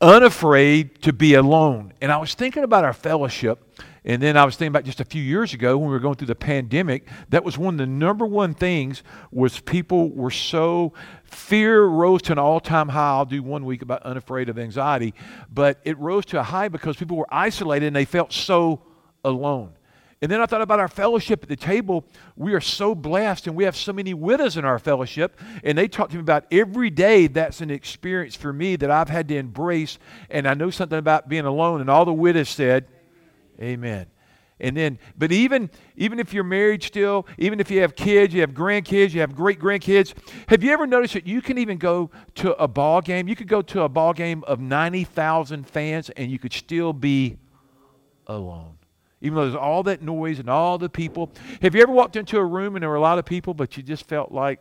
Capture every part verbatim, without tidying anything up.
unafraid to be alone. And I was thinking about our fellowship, and then I was thinking about just a few years ago when we were going through the pandemic. That was one of the number one things was people were so, fear rose to an all-time high. I'll do one week about unafraid of anxiety, but it rose to a high because people were isolated and they felt so alone. And then I thought about our fellowship at the table. We are so blessed, and we have so many widows in our fellowship. And they talk to me about every day that's an experience for me that I've had to embrace. And I know something about being alone. And all the widows said, amen. And then, but even, even if you're married still, even if you have kids, you have grandkids, you have great-grandkids, have you ever noticed that you can even go to a ball game? You could go to a ball game of ninety thousand fans, and you could still be alone. Even though there's all that noise and all the people. Have you ever walked into a room and there were a lot of people, but you just felt like,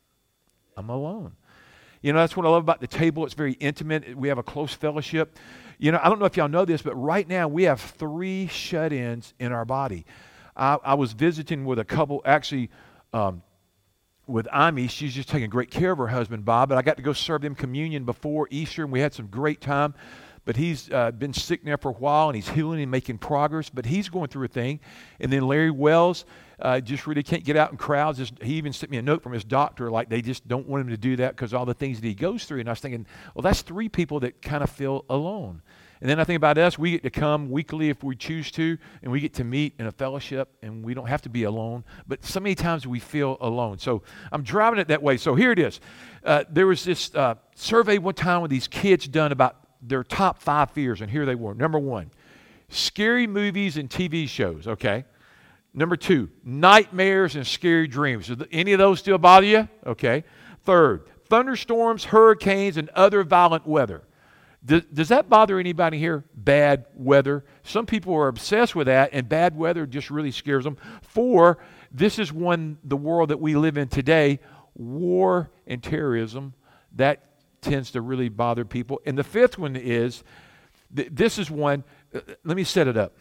I'm alone? You know, that's what I love about the table. It's very intimate. We have a close fellowship. You know, I don't know if y'all know this, but right now we have three shut-ins in our body. I, I was visiting with a couple, actually, um, with Amy. She's just taking great care of her husband, Bob, but I got to go serve them communion before Easter, and we had some great time. But he's uh, been sick now for a while, and he's healing and making progress, but he's going through a thing. And then Larry Wells uh, just really can't get out in crowds. Just, he even sent me a note from his doctor, like they just don't want him to do that because all the things that he goes through. And I was thinking, well, that's three people that kind of feel alone. And then I think about us. We get to come weekly if we choose to, and we get to meet in a fellowship, and we don't have to be alone. But so many times we feel alone. So I'm driving it that way. So here it is. Uh, there was this uh, survey one time with these kids done about their top five fears, and here they were. Number one, scary movies and T V shows, okay? Number two, nightmares and scary dreams. Do any of those still bother you? Okay. Third, thunderstorms, hurricanes, and other violent weather. Does, does that bother anybody here? Bad weather. Some people are obsessed with that, and bad weather just really scares them. Four, this is one, the world that we live in today, war and terrorism. That tends to really bother people. And the fifth one is, th- this is one, uh, let me set it up.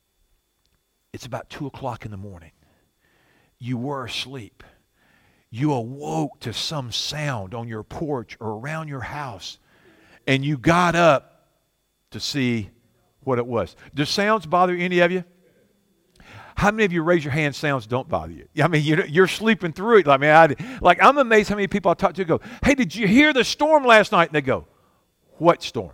It's about two o'clock in the morning. You were asleep. You awoke to some sound on your porch or around your house, and you got up to see what it was. Do sounds bother any of you? How many of you raise your hand, sounds don't bother you? I mean, you're, you're sleeping through it. I mean, I, like, I'm amazed how many people I talk to go, hey, did you hear the storm last night? And they go, what storm?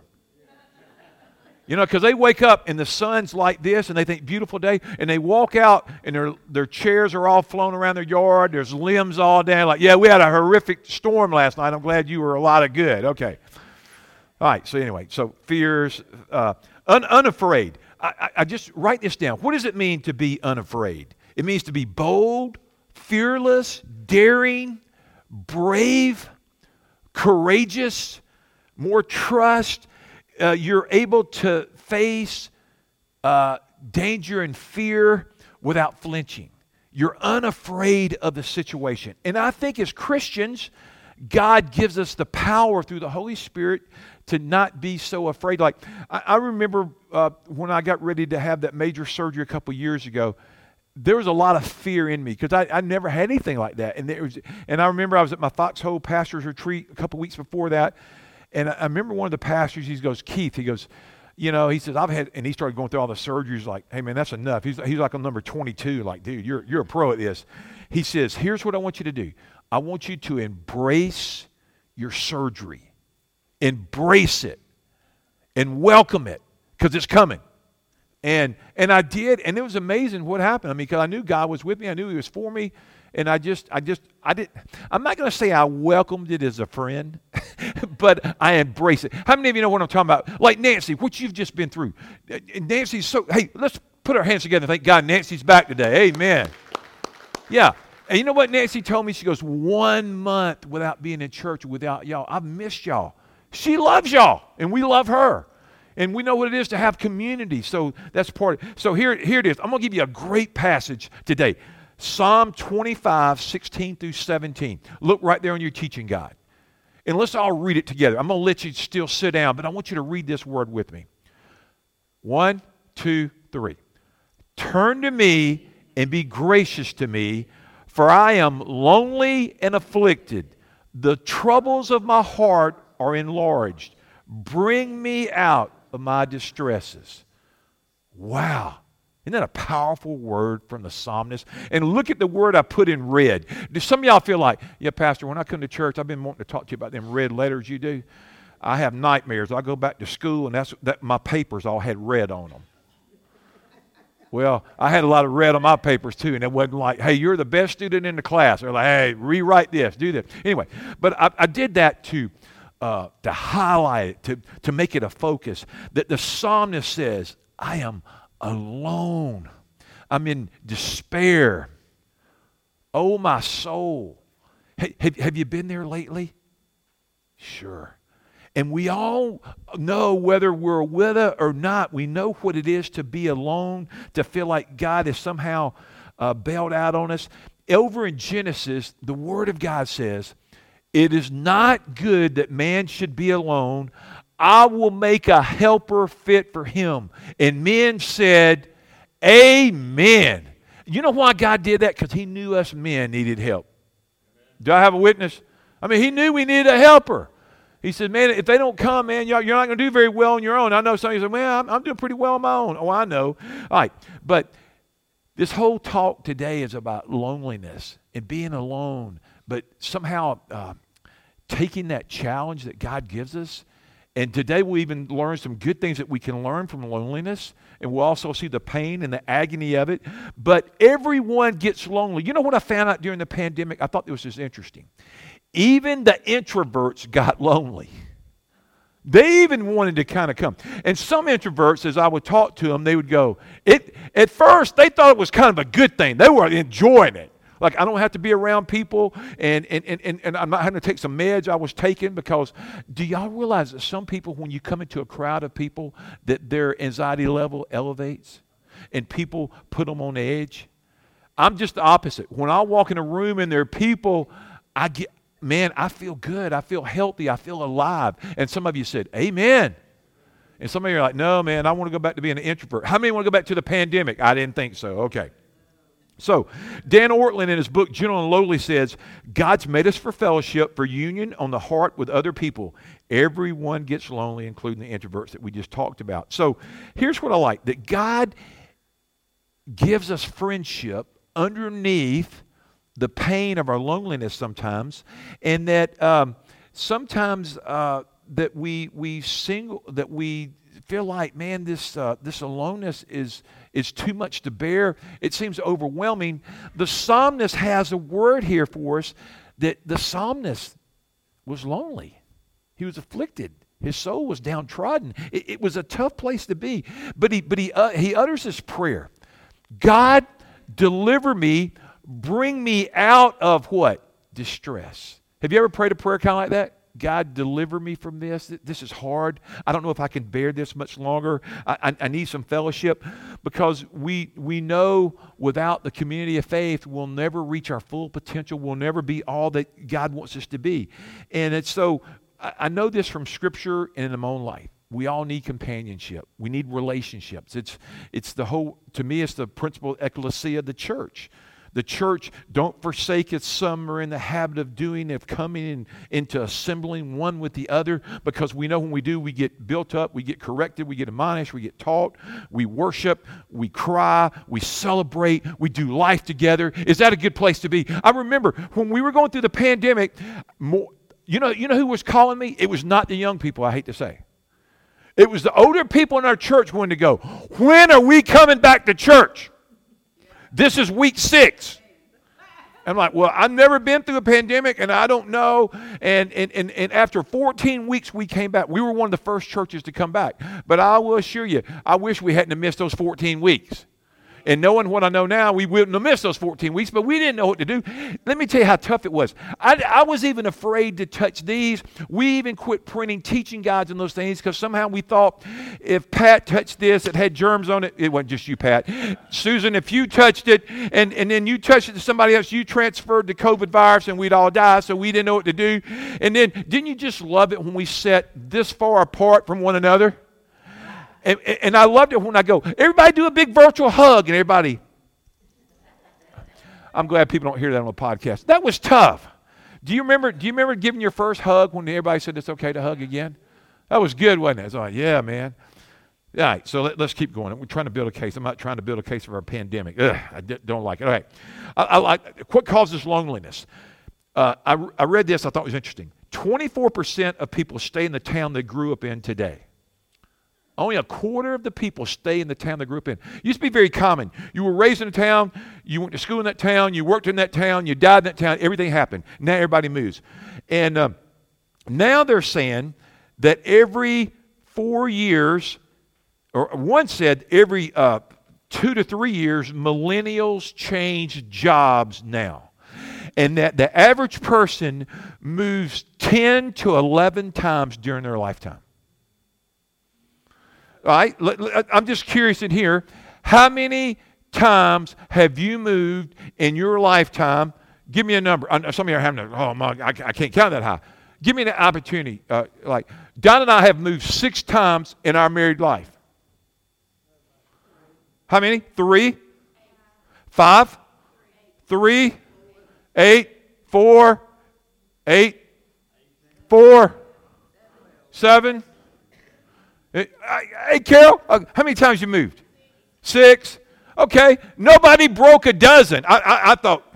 You know, because they wake up and the sun's like this and they think beautiful day, and they walk out and their their chairs are all flown around their yard. There's limbs all down. Like, yeah, we had a horrific storm last night. I'm glad you were a lot of good. Okay. All right. So anyway, so fears, uh, un, unafraid. I, I just write this down. What does it mean to be unafraid? It means to be bold, fearless, daring, brave, courageous, more trust. Uh, you're able to face uh, danger and fear without flinching. You're unafraid of the situation. And I think as Christians, God gives us the power through the Holy Spirit to not be so afraid. Like, I, I remember uh, when I got ready to have that major surgery a couple years ago, there was a lot of fear in me because I, I never had anything like that. And there was, and I remember I was at my Foxhole Pastor's Retreat a couple weeks before that, and I, I remember one of the pastors, he goes, Keith, he goes, you know, he says, I've had, and he started going through all the surgeries, like, hey, man, that's enough. He's, he's like on number twenty-two, like, dude, you're, you're a pro at this. He says, here's what I want you to do. I want you to embrace your surgery. Embrace it and welcome it because it's coming. And and I did, and it was amazing what happened. I mean, because I knew God was with me. I knew He was for me. And I just, I just, I did. I'm not going to say I welcomed it as a friend, but I embrace it. How many of you know what I'm talking about? Like Nancy, what you've just been through. And Nancy's so, hey, let's put our hands together and thank God Nancy's back today. Amen. Yeah. And you know what Nancy told me? She goes, one month without being in church without y'all. I've missed y'all. She loves y'all, and we love her. And we know what it is to have community. So that's part of it. So here, here it is. I'm going to give you a great passage today. Psalm twenty-five, sixteen through seventeen. Look right there on your teaching guide. And let's all read it together. I'm going to let you still sit down, but I want you to read this word with me. One, two, three. Turn to me and be gracious to me, for I am lonely and afflicted. The troubles of my heart are enlarged. Bring me out of my distresses. Wow. Isn't that a powerful word from the psalmist? And look at the word I put in red. Do some of y'all feel like, yeah, Pastor, when I come to church, I've been wanting to talk to you about them red letters you do. I have nightmares. I go back to school, and that's that my papers all had red on them. Well, I had a lot of red on my papers too, and it wasn't like, hey, you're the best student in the class. They're like, hey, rewrite this, do this. Anyway, but I, I did that to uh, to highlight it, to, to make it a focus, that the psalmist says, I am alone. I'm in despair. Oh, my soul. Hey, have, have you been there lately? Sure. And we all know, whether we're with it or not, we know what it is to be alone, to feel like God is somehow uh, bailed out on us. Over in Genesis, the Word of God says, it is not good that man should be alone. I will make a helper fit for him. And men said, amen. You know why God did that? Because he knew us men needed help. Do I have a witness? I mean, he knew we needed a helper. He said, man, if they don't come, man, you're not going to do very well on your own. I know some of you say, well, I'm, I'm doing pretty well on my own. Oh, I know. All right. But this whole talk today is about loneliness and being alone, but somehow uh, taking that challenge that God gives us. And today we'll even learn some good things that we can learn from loneliness. And we'll also see the pain and the agony of it. But everyone gets lonely. You know what I found out during the pandemic? I thought this was just interesting. Even the introverts got lonely. They even wanted to kind of come. And some introverts, as I would talk to them, they would go, it, at first they thought it was kind of a good thing. They were enjoying it. Like, I don't have to be around people, and, and, and, and I'm not having to take some meds I was taking, because do y'all realize that some people, when you come into a crowd of people, that their anxiety level elevates and people put them on edge? I'm just the opposite. When I walk in a room and there are people, I get, man, I feel good. I feel healthy. I feel alive. And some of you said, amen. And some of you are like, no, man, I want to go back to being an introvert. How many want to go back to the pandemic? I didn't think so. Okay. So, Dan Ortlund in his book, Gentle and Lowly, says, God's made us for fellowship, for union on the heart with other people. Everyone gets lonely, including the introverts that we just talked about. So, here's what I like, that God gives us friendship underneath the pain of our loneliness sometimes, and that um, sometimes uh, that we we single that we feel like, man, this uh, this aloneness is is too much to bear. It seems overwhelming. The psalmist has a word here for us, that the psalmist was lonely. He was afflicted. His soul was downtrodden. It, it was a tough place to be. But he but he uh, he utters this prayer: God, deliver me. Bring me out of what? Distress. Have you ever prayed a prayer kind of like that? God, deliver me from this. This is hard. I don't know if I can bear this much longer. I, I, I need some fellowship, because we we know without the community of faith, we'll never reach our full potential. We'll never be all that God wants us to be. And it's so, I, I know this from Scripture and in my own life. We all need companionship. We need relationships. It's it's the whole, to me, it's the principle of ecclesia, the church. The church, don't forsake it. Some are in the habit of doing, of coming in, into assembling one with the other, because we know when we do, we get built up, we get corrected, we get admonished, we get taught, we worship, we cry, we celebrate, we do life together. Is that a good place to be? I remember when we were going through the pandemic, more, you know, you know who was calling me? It was not the young people, I hate to say. It was the older people in our church wanting to go, when are we coming back to church? This is week six. I'm like, well, I've never been through a pandemic, and I don't know. And, and, and, and after fourteen weeks, we came back. We were one of the first churches to come back. But I will assure you, I wish we hadn't have missed those fourteen weeks. And knowing what I know now, we wouldn't have missed those fourteen weeks, but we didn't know what to do. Let me tell you how tough it was. I, I was even afraid to touch these. We even quit printing teaching guides and those things, because somehow we thought if Pat touched this, it had germs on it. It wasn't just you, Pat. Susan, if you touched it and, and then you touched it to somebody else, you transferred the COVID virus and we'd all die, so we didn't know what to do. And then, didn't you just love it when we sat this far apart from one another? And, and I loved it when I go, everybody do a big virtual hug, and everybody. I'm glad people don't hear that on the podcast. That was tough. Do you remember? Do you remember giving your first hug when everybody said it's okay to hug again? That was good, wasn't it? It's like, yeah, man. All right, so let, let's keep going. We're trying to build a case. I'm not trying to build a case of our pandemic. Ugh, I d- don't like it. All right. I, I like, what causes loneliness? Uh, I, I read this. I thought it was interesting. twenty-four percent of people stay in the town they grew up in today. Only a quarter of the people stay in the town they grew up in. It used to be very common. You were raised in a town, you went to school in that town, you worked in that town, you died in that town, everything happened. Now everybody moves. And uh, now they're saying that every four years, or one said every uh, two to three years, millennials change jobs now. And that the average person moves ten to eleven times during their lifetime. All right, I'm just curious in here, how many times have you moved in your lifetime? Give me a number. Some of you are having, a, oh, my, I can't count that high. Give me an opportunity. Uh, like, Don and I have moved six times in our married life. How many? Three? Five? Three? Eight? Four? Eight? Four? Seven? Hey, Carol, uh, how many times you moved? Six. Okay. Nobody broke a dozen. I, I, I thought.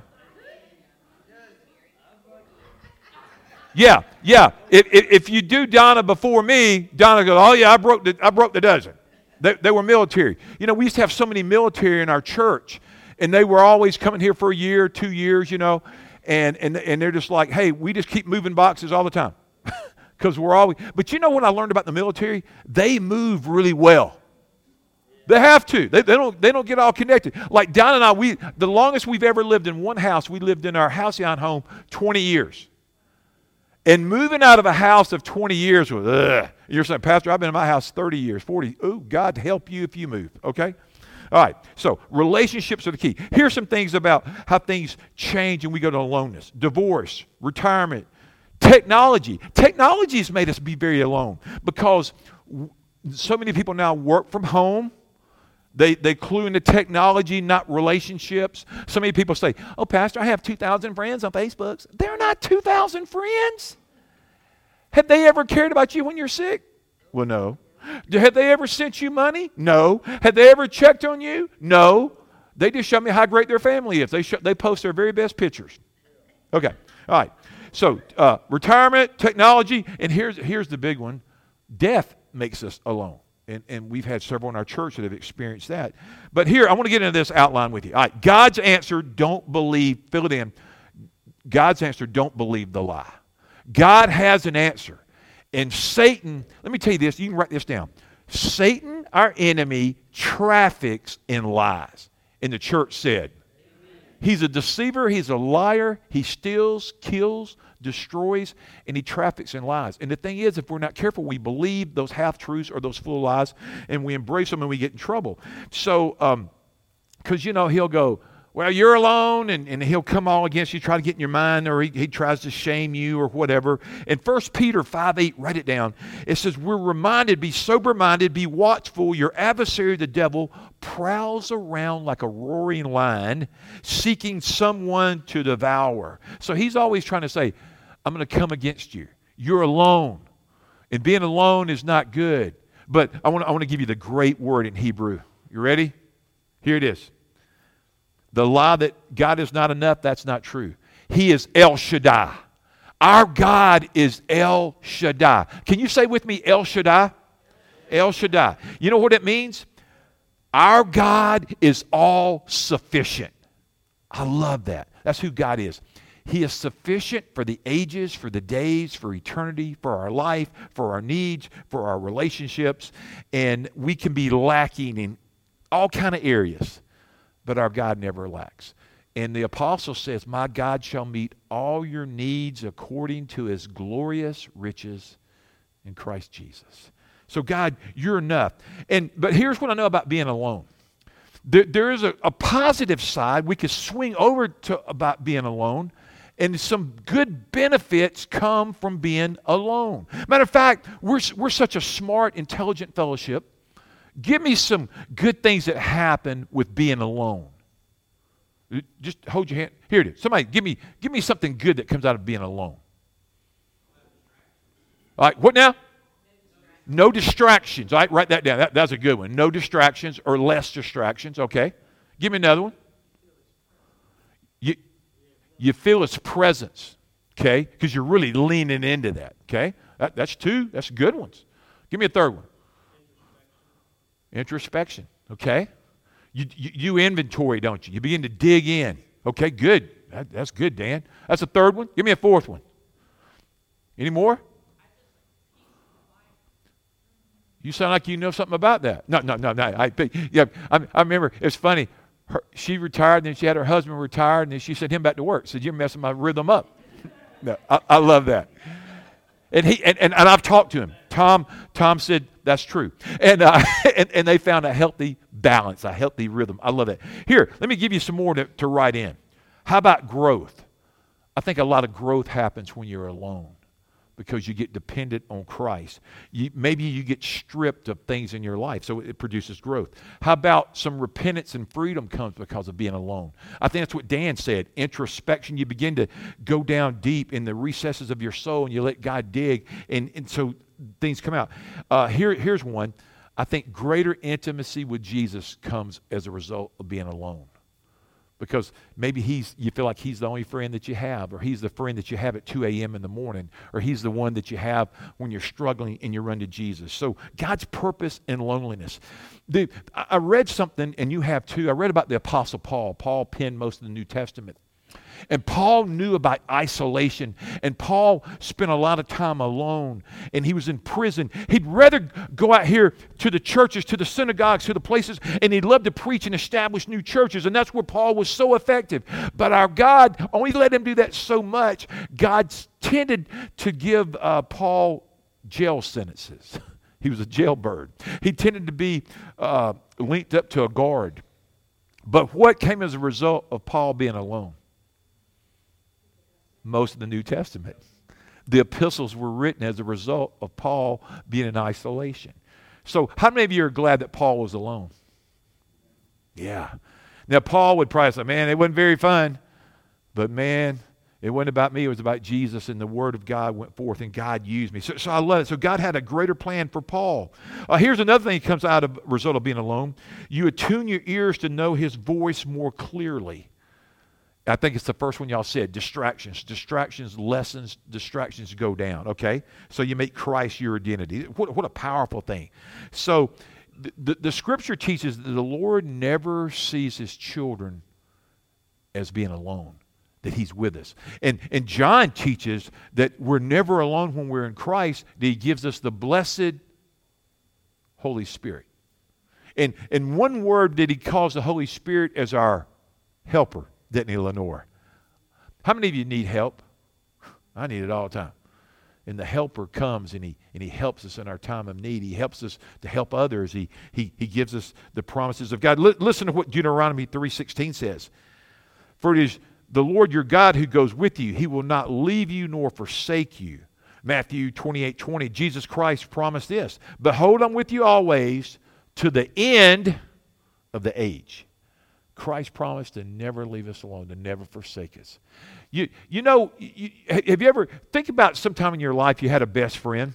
Yeah, yeah. If, if, if you do Donna before me, Donna goes, oh, yeah, I broke the, I broke the dozen. They, they were military. You know, we used to have so many military in our church, and they were always coming here for a year, two years, you know, and, and, and they're just like, hey, we just keep moving boxes all the time. Because we're always, but you know what I learned about the military? They move really well. They have to. They, they don't. They don't get all connected. Like Don and I, we the longest we've ever lived in one house. We lived in our halcyon home twenty years. And moving out of a house of twenty years was, ugh. You're saying, Pastor, I've been in my house thirty years, forty. Oh, God help you if you move. Okay. All right. So relationships are the key. Here's some things about how things change and we go to aloneness: divorce, retirement. Technology. Technology has made us be very alone because so many people now work from home. They they clue into technology, not relationships. So many people say, oh, Pastor, I have two thousand friends on Facebook. They're not two thousand friends. Have they ever cared about you when you're sick? Well, no. Have they ever sent you money? No. Have they ever checked on you? No. They just show me how great their family is. They, show, they post their very best pictures. Okay. All right. So uh, retirement, technology, and here's here's the big one. Death makes us alone. And, and we've had several in our church that have experienced that. But here, I want to get into this outline with you. All right, God's answer, don't believe, fill it in. God's answer, don't believe the lie. God has an answer. And Satan, let me tell you this, you can write this down. Satan, our enemy, traffics in lies. And the church said, he's a deceiver, he's a liar, he steals, kills, destroys, and he traffics in lies. And the thing is, if we're not careful, we believe those half-truths or those full lies, and we embrace them and we get in trouble. So, um, because, you know, he'll go, well, you're alone, and, and he'll come all against you, try to get in your mind, or he, he tries to shame you or whatever. In First Peter five eight, write it down. It says, we're reminded, be sober-minded, be watchful. Your adversary, the devil, prowls around like a roaring lion, seeking someone to devour. So he's always trying to say, I'm going to come against you. You're alone. And being alone is not good. But I want to, I want to give you the great word in Hebrew. You ready? Here it is. The lie that God is not enough, that's not true. He is El Shaddai. Our God is El Shaddai. Can you say with me, El Shaddai? El Shaddai. You know what it means? Our God is all sufficient. I love that. That's who God is. He is sufficient for the ages, for the days, for eternity, for our life, for our needs, for our relationships. And we can be lacking in all kind of areas. But our God never lacks. And the apostle says, my God shall meet all your needs according to his glorious riches in Christ Jesus. So God, you're enough. And but here's what I know about being alone. There, there is a, a positive side. We could swing over to about being alone. And some good benefits come from being alone. Matter of fact, we're, we're such a smart, intelligent fellowship. Give me some good things that happen with being alone. Just hold your hand. Here it is. Somebody give me give me something good that comes out of being alone. All right, what now? No distractions. All right, write that down. That, that's a good one. No distractions or less distractions. Okay. Give me another one. You, you feel His presence. Okay. Because you're really leaning into that. Okay. That, that's two. That's good ones. Give me a third one. Introspection. Okay. You, you, you inventory, don't you? You begin to dig in. Okay, good. That, that's good, Dan. That's a third one. Give me a fourth one. Any more? You sound like you know something about that. No, no, no, no. I, yeah, I, I remember, it's funny. Her, she retired, and then she had her husband retired, and then she sent him back to work. Said, you're messing my rhythm up. No, I, I love that. And he and, and, and I've talked to him. Tom Tom said, that's true. And, uh, and and they found a healthy balance, a healthy rhythm. I love that. Here, let me give you some more to, to write in. How about growth? I think a lot of growth happens when you're alone because you get dependent on Christ. You, maybe you get stripped of things in your life, so it produces growth. How about some repentance and freedom comes because of being alone? I think that's what Dan said. Introspection, you begin to go down deep in the recesses of your soul and you let God dig, and, and so things come out. Uh, here, here's one. I think greater intimacy with Jesus comes as a result of being alone. Because maybe he's, you feel like he's the only friend that you have, or he's the friend that you have at two a.m. in the morning, or he's the one that you have when you're struggling and you run to Jesus. So God's purpose in loneliness. The, I read something, and you have too. I read about the Apostle Paul. Paul penned most of the New Testament. And Paul knew about isolation, and Paul spent a lot of time alone, and he was in prison. He'd rather go out here to the churches, to the synagogues, to the places, and he'd love to preach and establish new churches, and that's where Paul was so effective. But our God only let him do that so much. God tended to give uh, Paul jail sentences. He was a jailbird. He tended to be uh, linked up to a guard. But what came as a result of Paul being alone? Most of the New Testament. The epistles were written as a result of Paul being in isolation. So how many of you are glad that Paul was alone? Yeah. Now Paul would probably say, man, it wasn't very fun. But man, it wasn't about me. It was about Jesus, and the word of God went forth, and God used me. So, so I love it. So God had a greater plan for Paul. Uh, here's another thing that comes out of result of being alone. You attune your ears to know His voice more clearly. I think it's the first one y'all said, distractions. Distractions, lessons, distractions go down, okay? So you make Christ your identity. What, what a powerful thing. So the, the, the Scripture teaches that the Lord never sees His children as being alone, that He's with us. And, and John teaches that we're never alone when we're in Christ, that He gives us the blessed Holy Spirit. And, and one word that He calls the Holy Spirit as our helper. Didn't he, Lenore? How many of you need help? I need it all the time. And the helper comes, and he and he helps us in our time of need. He helps us to help others. He he he gives us the promises of God. L- listen to what Deuteronomy three sixteen says. For it is the Lord your God who goes with you. He will not leave you nor forsake you. Matthew twenty-eight twenty. Jesus Christ promised this. Behold, I'm with you always to the end of the age. Christ promised to never leave us alone, to never forsake us. You you know, you, have you ever, think about sometime in your life you had a best friend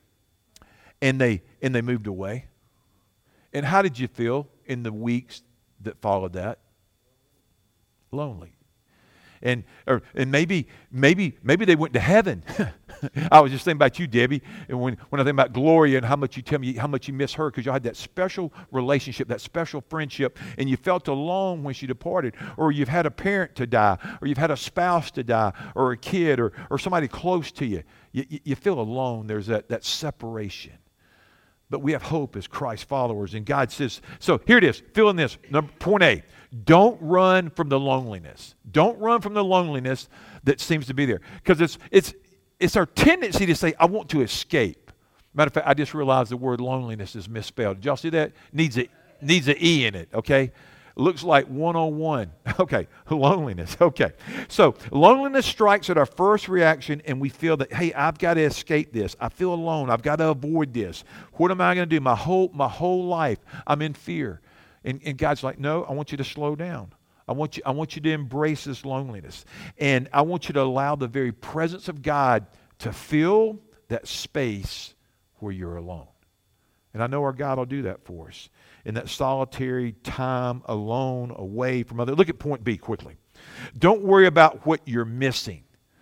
and they and they moved away? And how did you feel in the weeks that followed that? Lonely. And or and maybe maybe maybe they went to heaven. I was just thinking about you, Debbie, and when, when I think about Gloria and how much you tell me how much you miss her because you had that special relationship, that special friendship, and you felt alone when she departed, or you've had a parent to die, or you've had a spouse to die, or a kid, or or somebody close to you. You, you, you feel alone. There's that that separation. But we have hope as Christ followers, and God says, so here it is, fill in this, number, point A, don't run from the loneliness. Don't run from the loneliness that seems to be there. Because it's it's it's our tendency to say, I want to escape. Matter of fact, I just realized the word loneliness is misspelled. Did y'all see that? Needs a, needs an E in it, okay? Looks like one oh one. Okay, loneliness. Okay. So loneliness strikes at our first reaction, and we feel that, hey, I've got to escape this. I feel alone. I've got to avoid this. What am I going to do? My whole my whole life, I'm in fear. And, and God's like, no, I want you to slow down. I want you, I want you to embrace this loneliness. And I want you to allow the very presence of God to fill that space where you're alone. And I know our God will do that for us. In that solitary time alone, away from others. Look at point B quickly. Don't worry about what you're missing.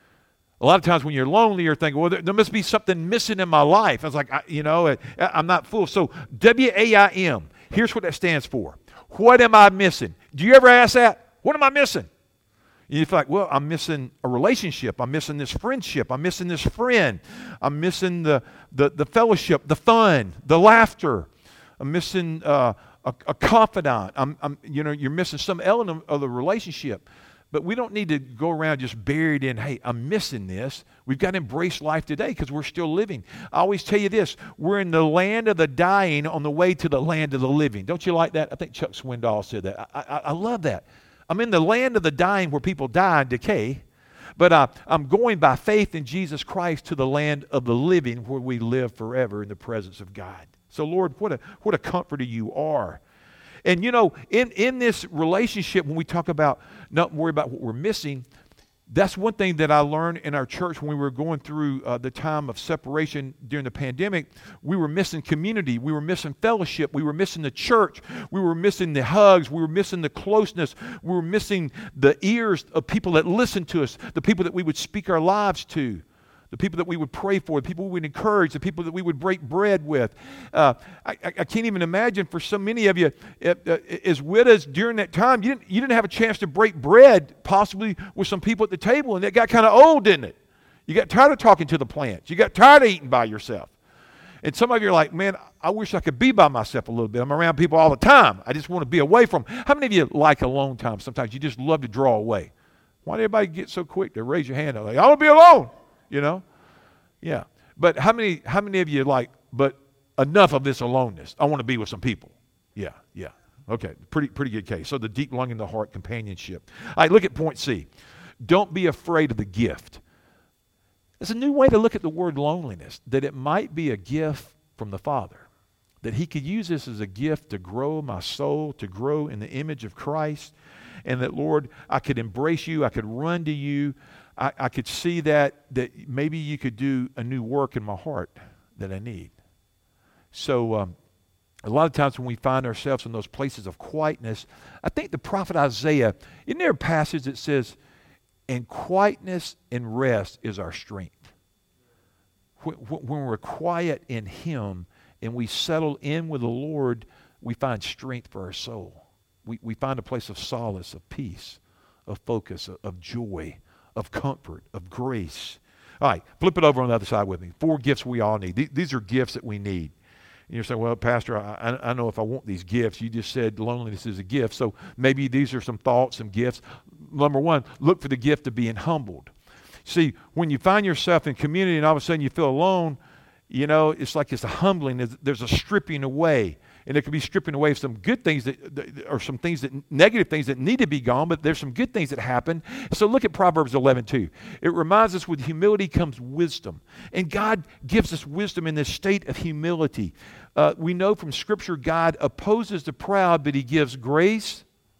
A lot of times when you're lonely, you're thinking, well, there, there must be something missing in my life. I was like, I, you know, I, I'm not full. So W A I M, here's what that stands for. What am I missing? Do you ever ask that? What am I missing? And you feel like, well, I'm missing a relationship. I'm missing this friendship. I'm missing this friend. I'm missing the, the, the fellowship, the fun, the laughter. I'm missing uh, a, a confidant. I'm, I'm, you know, you're missing some element of the relationship. But we don't need to go around just buried in, hey, I'm missing this. We've got to embrace life today because we're still living. I always tell you this, we're in the land of the dying on the way to the land of the living. Don't you like that? I think Chuck Swindoll said that. I, I, I love that. I'm in the land of the dying where people die and decay, but uh, I'm going by faith in Jesus Christ to the land of the living where we live forever in the presence of God. So, Lord, what a, what a comforter you are. And, you know, in, in this relationship, when we talk about not worry about what we're missing, that's one thing that I learned in our church when we were going through uh, the time of separation during the pandemic. We were missing community. We were missing fellowship. We were missing the church. We were missing the hugs. We were missing the closeness. We were missing the ears of people that listened to us, the people that we would speak our lives to, the people that we would pray for, the people we would encourage, the people that we would break bread with. Uh, I, I can't even imagine for so many of you, uh, uh, as widows during that time, you didn't, you didn't have a chance to break bread possibly with some people at the table, and that got kind of old, didn't it? You got tired of talking to the plants. You got tired of eating by yourself. And some of you are like, man, I wish I could be by myself a little bit. I'm around people all the time. I just want to be away from them. How many of you like alone time? Sometimes you just love to draw away. Why did everybody get so quick to raise your hand? Like, I want to be alone. You know? Yeah. But how many how many of you like, but enough of this aloneness? I want to be with some people. Yeah, yeah. Okay. Pretty pretty good case. So the deep longing of the heart, companionship. All right, look at point C. Don't be afraid of the gift. It's a new way to look at the word loneliness, that it might be a gift from the Father. That he could use this as a gift to grow my soul, to grow in the image of Christ. And that, Lord, I could embrace you. I could run to you. I, I could see that, that maybe you could do a new work in my heart that I need. So um, a lot of times when we find ourselves in those places of quietness, I think the prophet Isaiah, isn't there a passage that says, and quietness and rest is our strength. When, when we're quiet in him and we settle in with the Lord, we find strength for our soul. We, we find a place of solace, of peace, of focus, of, of joy, of comfort, of grace. All right, flip it over on the other side with me. Four gifts we all need. These are gifts that we need. And you're saying, well, Pastor, I, I know if I want these gifts. You just said loneliness is a gift. So maybe these are some thoughts, some gifts. Number one, look for the gift of being humbled. See, when you find yourself in community and all of a sudden you feel alone, you know, it's like it's a humbling. There's, there's a stripping away. And it could be stripping away some good things that, that or some things that negative things that need to be gone, but there's some good things that happen. So look at Proverbs eleven two. It reminds us with humility comes wisdom. And God gives us wisdom in this state of humility. Uh, we know from Scripture God opposes the proud, but he gives grace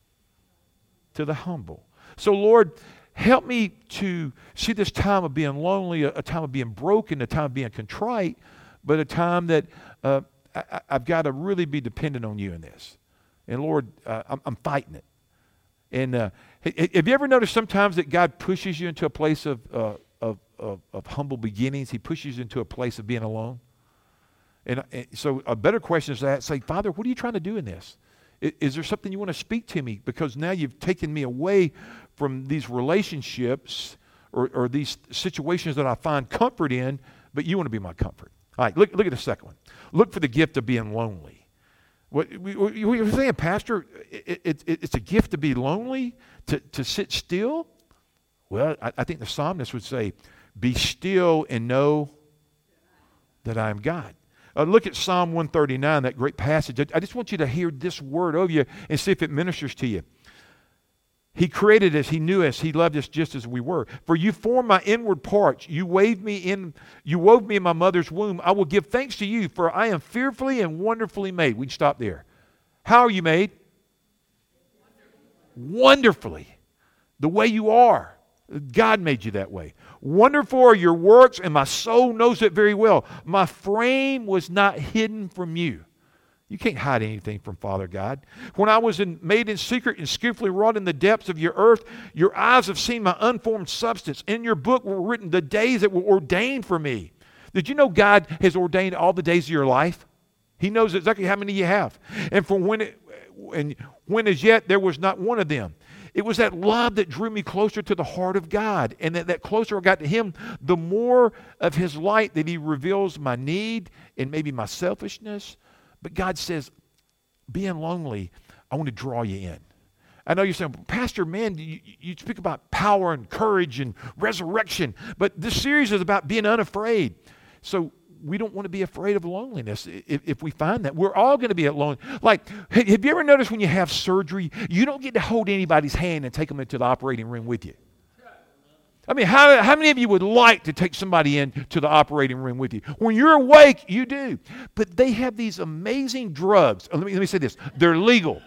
to the humble. So Lord, help me to see this time of being lonely, a, a time of being broken, a time of being contrite, but a time that uh, I, I've got to really be dependent on you in this. And Lord, uh, I'm, I'm fighting it. And uh, have you ever noticed sometimes that God pushes you into a place of, uh, of, of, of humble beginnings? He pushes you into a place of being alone. And, and so a better question is that, say, Father, what are you trying to do in this? Is, is there something you want to speak to me? Because now you've taken me away from these relationships or, or these situations that I find comfort in, but you want to be my comfort. All right, look, look at the second one. Look for the gift of being lonely. What, what you're saying, Pastor, it, it, it, it's a gift to be lonely, to, to sit still? Well, I, I think the psalmist would say, be still and know that I am God. Uh, look at Psalm one thirty-nine, that great passage. I, I just want you to hear this word over you and see if it ministers to you. He created us. He knew us. He loved us just as we were. For you formed my inward parts. You wove me in. You wove me in my mother's womb. I will give thanks to you, for I am fearfully and wonderfully made. We can stop there. How are you made? Wonderfully. Wonderfully. The way you are. God made you that way. Wonderful are your works, and my soul knows it very well. My frame was not hidden from you. You can't hide anything from Father God. When I was in, made in secret and skillfully wrought in the depths of your earth, your eyes have seen my unformed substance. In your book were written the days that were ordained for me. Did you know God has ordained all the days of your life? He knows exactly how many you have. And from when it, and when as yet there was not one of them. It was that love that drew me closer to the heart of God. And that, that closer I got to Him, the more of His light that He reveals my need and maybe my selfishness. But God says, being lonely, I want to draw you in. I know you're saying, Pastor, man, you, you speak about power and courage and resurrection. But this series is about being unafraid. So we don't want to be afraid of loneliness if, if we find that. We're all going to be alone. Like, have you ever noticed when you have surgery, you don't get to hold anybody's hand and take them into the operating room with you? I mean, how, how many of you would like to take somebody into the operating room with you? When you're awake, you do. But they have these amazing drugs. Let me, let me say this. They're legal.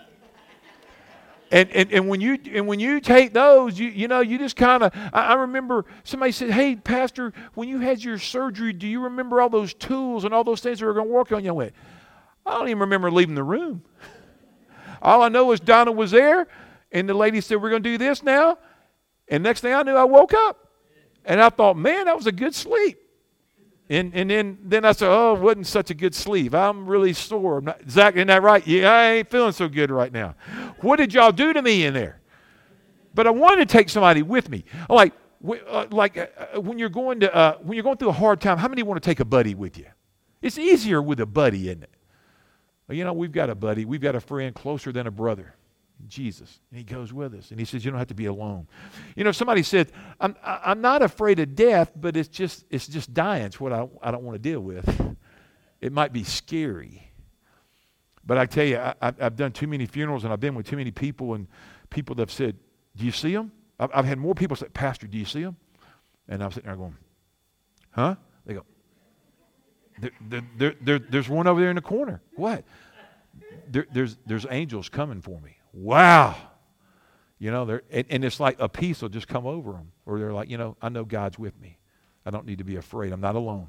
And, and and when you and when you take those, you you know, you just kind of, I, I remember somebody said, hey, Pastor, when you had your surgery, do you remember all those tools and all those things that were going to work on you? I went, I don't even remember leaving the room. All I know is Donna was there, and the lady said, we're going to do this now. And next thing I knew, I woke up. And I thought, man, that was a good sleep. And and then, then I said, oh, it wasn't such a good sleep. I'm really sore. I'm not, Zach, isn't that right? Yeah, I ain't feeling so good right now. What did y'all do to me in there? But I wanted to take somebody with me. Like, uh, like uh, when you're going to uh, when you're going through a hard time, how many want to take a buddy with you? It's easier with a buddy, isn't it? Well, you know, we've got a buddy. We've got a friend closer than a brother. Jesus, and He goes with us, and He says you don't have to be alone. You know, somebody said, I'm I'm not afraid of death, but it's just it's just dying. It's what I I don't want to deal with. It might be scary, but I tell you, I, I've done too many funerals, and I've been with too many people, and people that have said, "Do you see them?" I've, I've had more people say, "Pastor, do you see them?" And I'm sitting there going, "Huh?" They go, there, there, there, there, "There's one over there in the corner." What? There, there's there's angels coming for me. Wow. You know, they're, and, and it's like a peace will just come over them. Or they're like, you know, I know God's with me. I don't need to be afraid. I'm not alone.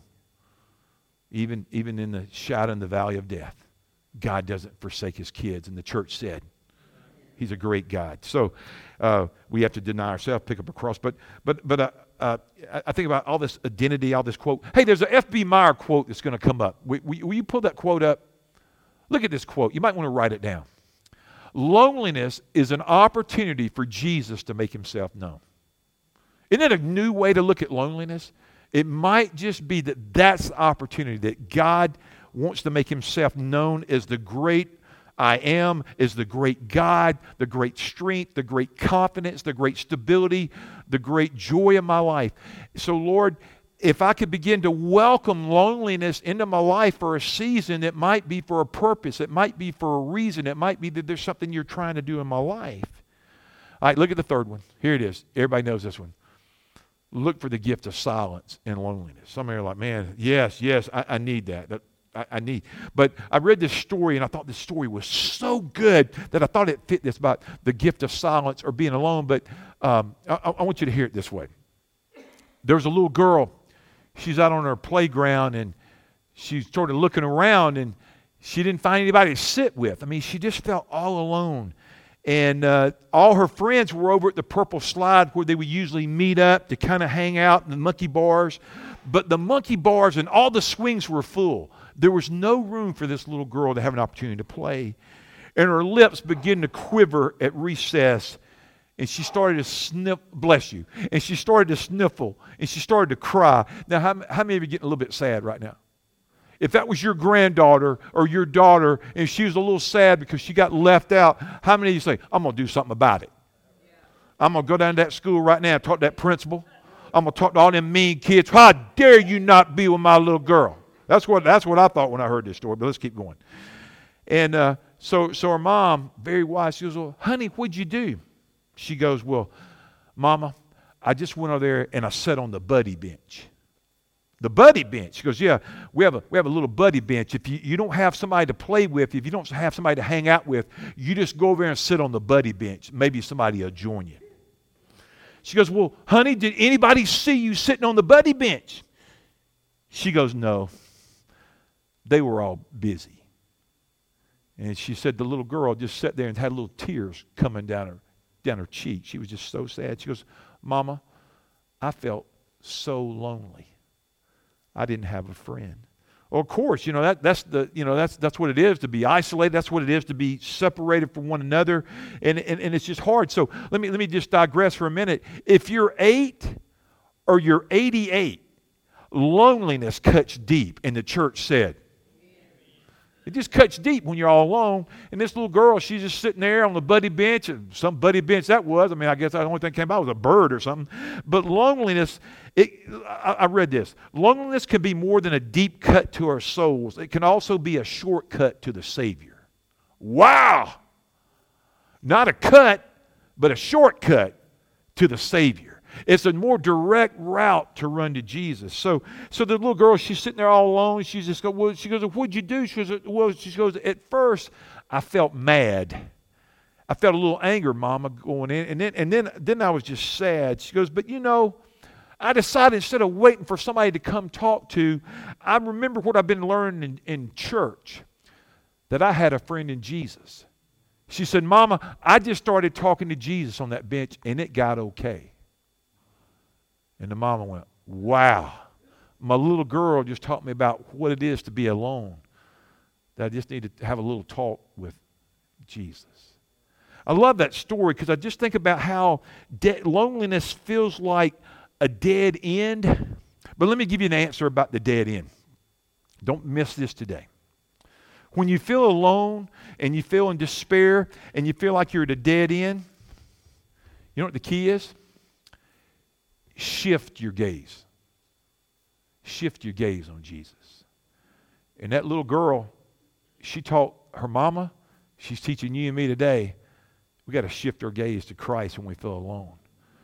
Even, even in the shadow and the valley of death, God doesn't forsake His kids. And the church said, He's a great God. So uh, we have to deny ourselves, pick up a cross. But but but uh, uh, I think about all this identity, all this quote. Hey, there's an F B Meyer quote that's going to come up. Will, will you pull that quote up? Look at this quote. You might want to write it down. Loneliness is an opportunity for Jesus to make Himself known. Isn't that a new way to look at loneliness? It might just be that that's the opportunity, that God wants to make Himself known as the great I am, as the great God, the great strength, the great confidence, the great stability, the great joy of my life. So, Lord, if I could begin to welcome loneliness into my life for a season, it might be for a purpose. It might be for a reason. It might be that there's something you're trying to do in my life. All right, look at the third one. Here it is. Everybody knows this one. Look for the gift of silence and loneliness. Some of you are like, man, yes, yes, I, I need that. that I, I need. But I read this story, and I thought this story was so good that I thought it fit this about the gift of silence or being alone. But um, I, I want you to hear it this way. There was a little girl. She's out on her playground, and she started looking around, and she didn't find anybody to sit with. I mean, she just felt all alone. And uh, all her friends were over at the Purple Slide where they would usually meet up to kind of hang out in the monkey bars. But the monkey bars and all the swings were full. There was no room for this little girl to have an opportunity to play. And her lips began to quiver at recess. And she started to sniff, bless you, and she started to sniffle, and she started to cry. Now, how, how many of you are getting a little bit sad right now? If that was your granddaughter or your daughter, and she was a little sad because she got left out, how many of you say, I'm going to do something about it? Yeah. I'm going to go down to that school right now and talk to that principal. I'm going to talk to all them mean kids. How dare you not be with my little girl? That's what, that's what I thought when I heard this story, but let's keep going. And uh, so, so her mom, very wise, she goes, well, honey, what'd you do? She goes, well, Mama, I just went over there and I sat on the buddy bench. The buddy bench. She goes, yeah, we have a we have a little buddy bench. If you, you don't have somebody to play with, if you don't have somebody to hang out with, you just go over there and sit on the buddy bench. Maybe somebody will join you. She goes, well, honey, did anybody see you sitting on the buddy bench? She goes, no. They were all busy. And she said the little girl just sat there and had little tears coming down her, down her cheek. She was just so sad. She goes, Mama, I felt so lonely. I didn't have a friend. Well, of course, you know, that, that's the, you know, that's that's what it is to be isolated. That's what it is to be separated from one another. And, and, and it's just hard. So let me let me just digress for a minute. If you're eight or you're eighty-eight, loneliness cuts deep, and the church said. It just cuts deep when you're all alone. And this little girl, she's just sitting there on the buddy bench, and some buddy bench that was. I mean, I guess the only thing that came out was a bird or something. But loneliness, it, I, I read this. Loneliness can be more than a deep cut to our souls. It can also be a shortcut to the Savior. Wow! Not a cut, but a shortcut to the Savior. It's a more direct route to run to Jesus. So, so the little girl, she's sitting there all alone. She just goes, well, she goes, what'd you do? She goes, well, she goes, at first, I felt mad. I felt a little anger, Mama, going in, and then, and then, then I was just sad. She goes, but you know, I decided instead of waiting for somebody to come talk to, I remember what I've been learning in, in church, that I had a friend in Jesus. She said, Mama, I just started talking to Jesus on that bench, and it got okay. And the mama went, wow, my little girl just taught me about what it is to be alone, that I just need to have a little talk with Jesus. I love that story because I just think about how de- loneliness feels like a dead end. But let me give you an answer about the dead end. Don't miss this today. When you feel alone and you feel in despair and you feel like you're at a dead end, you know what the key is? Shift your gaze. Shift your gaze on Jesus. And that little girl, she taught her mama, she's teaching you and me today, we got to shift our gaze to Christ when we feel alone.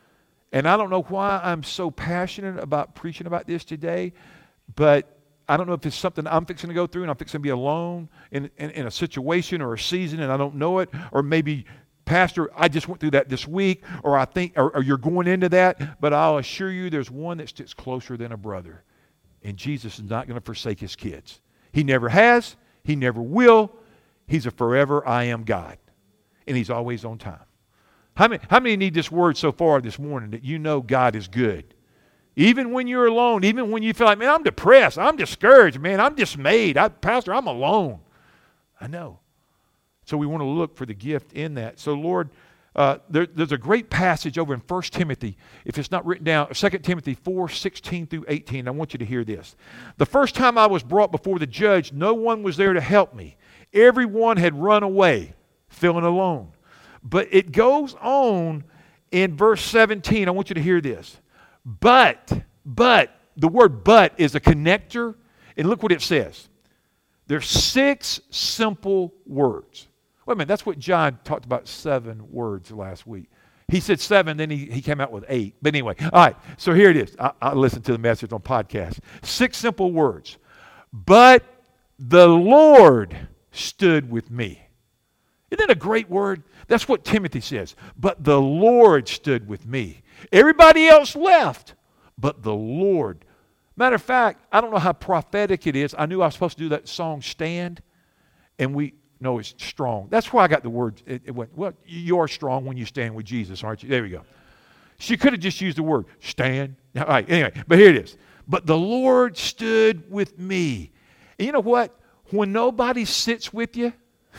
And I don't know why I'm so passionate about preaching about this today, but I don't know if it's something I'm fixing to go through and I'm fixing to be alone in, in, in a situation or a season and I don't know it, or maybe Pastor, I just went through that this week, or I think, or, or you're going into that, but I'll assure you there's one that sticks closer than a brother. And Jesus is not going to forsake his kids. He never has. He never will. He's a forever I am God. And he's always on time. How many, how many need this word so far this morning that you know God is good? Even when you're alone, even when you feel like, man, I'm depressed, I'm discouraged, man, I'm dismayed. I, Pastor, I'm alone. I know. So we want to look for the gift in that. So Lord, uh, there, there's a great passage over in First Timothy, if it's not written down, Second Timothy four, sixteen through eighteen. I want you to hear this. The first time I was brought before the judge, no one was there to help me. Everyone had run away, feeling alone. But it goes on in verse seventeen. I want you to hear this. But, but, the word but is a connector. And look what it says. There's six simple words. Wait a minute, that's what John talked about, seven words last week. He said seven, then he, he came out with eight. But anyway, all right, so here it is. I, I listened to the message on podcast. Six simple words. But the Lord stood with me. Isn't that a great word? That's what Timothy says. But the Lord stood with me. Everybody else left, but the Lord. Matter of fact, I don't know how prophetic it is. I knew I was supposed to do that song, Stand, and we... No, it's strong. That's why I got the word. It, it went, well, you are strong when you stand with Jesus, aren't you? There we go. She could have just used the word, stand. All right, anyway, but here it is. But the Lord stood with me. And you know what? When nobody sits with you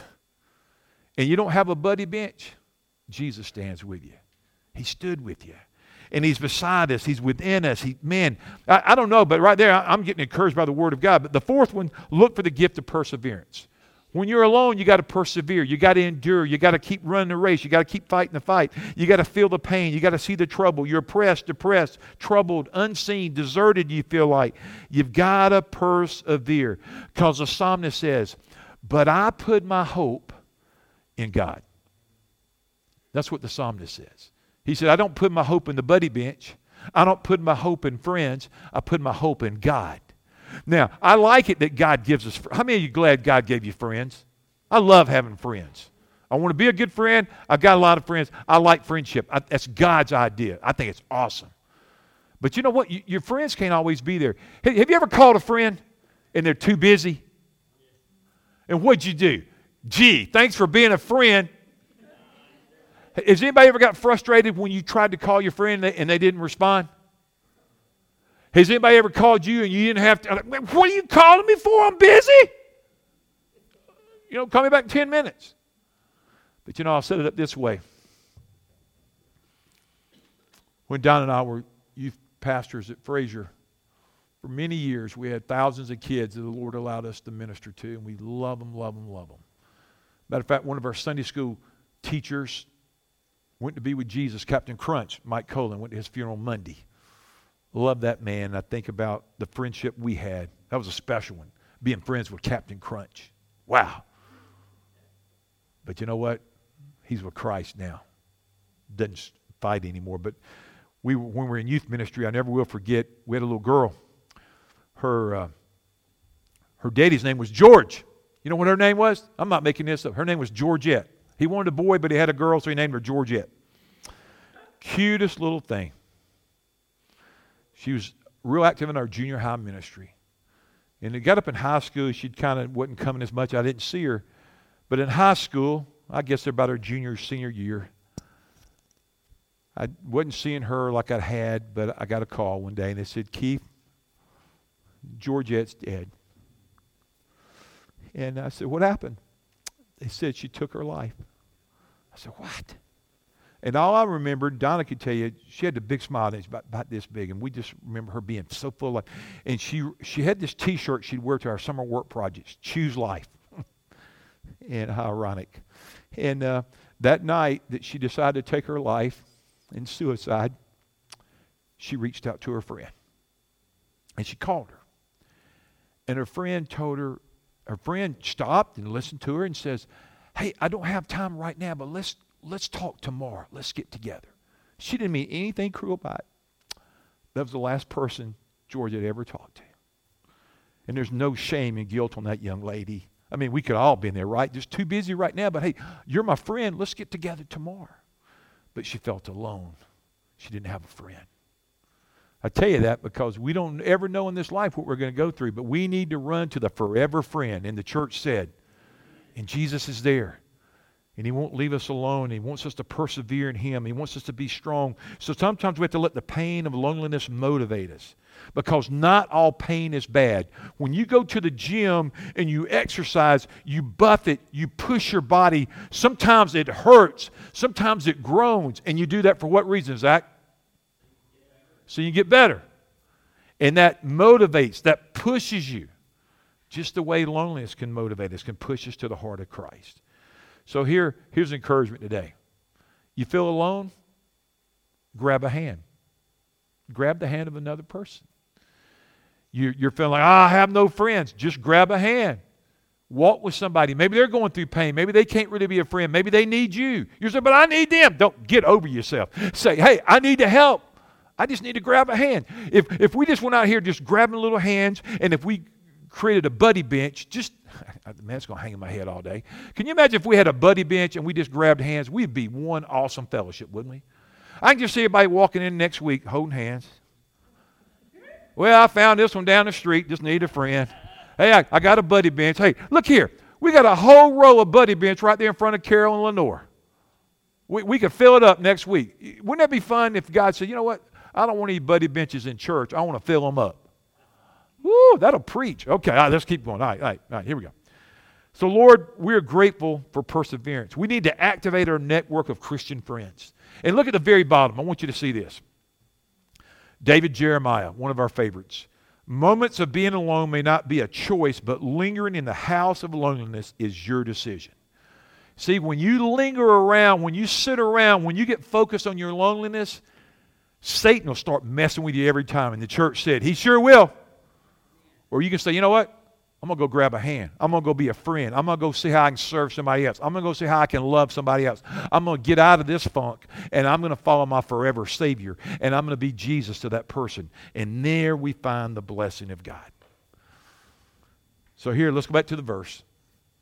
and you don't have a buddy bench, Jesus stands with you. He stood with you. And he's beside us. He's within us. He, man, I, I don't know, but right there, I, I'm getting encouraged by the Word of God. But the fourth one, look for the gift of perseverance. When you're alone, you got to persevere. You got to endure. You got to keep running the race. You got to keep fighting the fight. You got to feel the pain. You got to see the trouble. You're oppressed, depressed, troubled, unseen, deserted, you feel like. You've got to persevere. Because the psalmist says, but I put my hope in God. That's what the psalmist says. He said, I don't put my hope in the buddy bench. I don't put my hope in friends. I put my hope in God. Now, I like it that God gives us. How many of you glad God gave you friends? I love having friends. I want to be a good friend. I've got a lot of friends. I like friendship. I, that's God's idea. I think it's awesome. But you know what? You, your friends can't always be there. Have, have you ever called a friend and they're too busy? And what'd you do? Gee, thanks for being a friend. Has anybody ever got frustrated when you tried to call your friend and they didn't respond? Has anybody ever called you and you didn't have to? What are you calling me for? I'm busy. You know, call me back in ten minutes. But you know, I'll set it up this way. When Don and I were youth pastors at Fraser, for many years we had thousands of kids that the Lord allowed us to minister to, and we love them, love them, love them. Matter of fact, one of our Sunday school teachers went to be with Jesus, Captain Crunch, Mike Colin, went to his funeral Monday. Love that man. I think about the friendship we had. That was a special one, being friends with Captain Crunch. Wow. But you know what? He's with Christ now. Doesn't fight anymore. But we, when we were in youth ministry, I never will forget, we had a little girl. Her, uh, her daddy's name was George. You know what her name was? I'm not making this up. Her name was Georgette. He wanted a boy, but he had a girl, so he named her Georgette. Cutest little thing. She was real active in our junior high ministry. And it got up in high school, she kind of wasn't coming as much. I didn't see her. But in high school, I guess about her junior, senior year, I wasn't seeing her like I had, but I got a call one day, and they said, Keith, Georgette's dead. And I said, what happened? They said she took her life. I said, what? And all I remembered, Donna could tell you, she had the big smile, and it's about, about this big, and we just remember her being so full of life. And she she had this T-shirt she'd wear to our summer work projects, Choose Life. And how ironic. And uh, that night that she decided to take her life in suicide, she reached out to her friend. And she called her. And her friend told her, her friend stopped and listened to her and says, hey, I don't have time right now, but let's let's talk tomorrow. Let's get together. She didn't mean anything cruel by it. That was the last person George had ever talked to. And there's no shame and guilt on that young lady. I mean, we could all been there, right? Just too busy right now, but hey, you're my friend. Let's get together tomorrow. But she felt alone. She didn't have a friend. I tell you that because we don't ever know in this life what we're going to go through, but we need to run to the forever friend. And the church said, and Jesus is there. And he won't leave us alone. He wants us to persevere in him. He wants us to be strong. So sometimes we have to let the pain of loneliness motivate us, because not all pain is bad. When you go to the gym and you exercise, you buff it, you push your body. Sometimes it hurts. Sometimes it groans. And you do that for what reason, Zach? So you get better. And that motivates, that pushes you. Just the way loneliness can motivate us, can push us to the heart of Christ. So here, here's encouragement today. You feel alone? Grab a hand. Grab the hand of another person. You, you're feeling like, oh, I have no friends. Just grab a hand. Walk with somebody. Maybe they're going through pain. Maybe they can't really be a friend. Maybe they need you. You're saying, but I need them. Don't get over yourself. Say, hey, I need to help. I just need to grab a hand. If if we just went out here just grabbing little hands, and if we created a buddy bench, just, man, it's going to hang in my head all day. Can you imagine if we had a buddy bench and we just grabbed hands? We'd be one awesome fellowship, wouldn't we? I can just see everybody walking in next week holding hands. Well, I found this one down the street, just need a friend. Hey, I, I got a buddy bench. Hey, look here. We got a whole row of buddy bench right there in front of Carol and Lenore. We, we could fill it up next week. Wouldn't that be fun if God said, you know what? I don't want any buddy benches in church. I want to fill them up. Woo, that'll preach. Okay, all right, let's keep going. All right, all right, all right, here we go. So, Lord, we're grateful for perseverance. We need to activate our network of Christian friends. And look at the very bottom. I want you to see this. David Jeremiah, one of our favorites. Moments of being alone may not be a choice, but lingering in the house of loneliness is your decision. See, when you linger around, when you sit around, when you get focused on your loneliness, Satan will start messing with you every time. And the church said, he sure will. Or you can say, you know what? I'm going to go grab a hand. I'm going to go be a friend. I'm going to go see how I can serve somebody else. I'm going to go see how I can love somebody else. I'm going to get out of this funk, and I'm going to follow my forever Savior, and I'm going to be Jesus to that person. And there we find the blessing of God. So here, let's go back to the verse.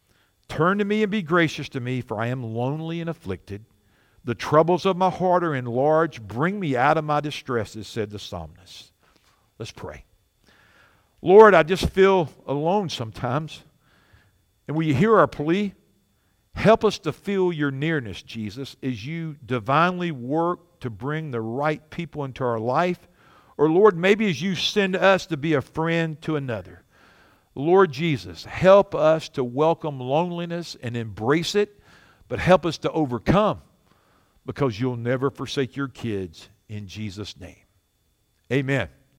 Turn to me and be gracious to me, for I am lonely and afflicted. The troubles of my heart are enlarged. Bring me out of my distresses, said the psalmist. Let's pray. Lord, I just feel alone sometimes. And will you hear our plea? Help us to feel your nearness, Jesus, as you divinely work to bring the right people into our life. Or Lord, maybe as you send us to be a friend to another. Lord Jesus, help us to welcome loneliness and embrace it, but help us to overcome, because you'll never forsake your kids, in Jesus' name. Amen.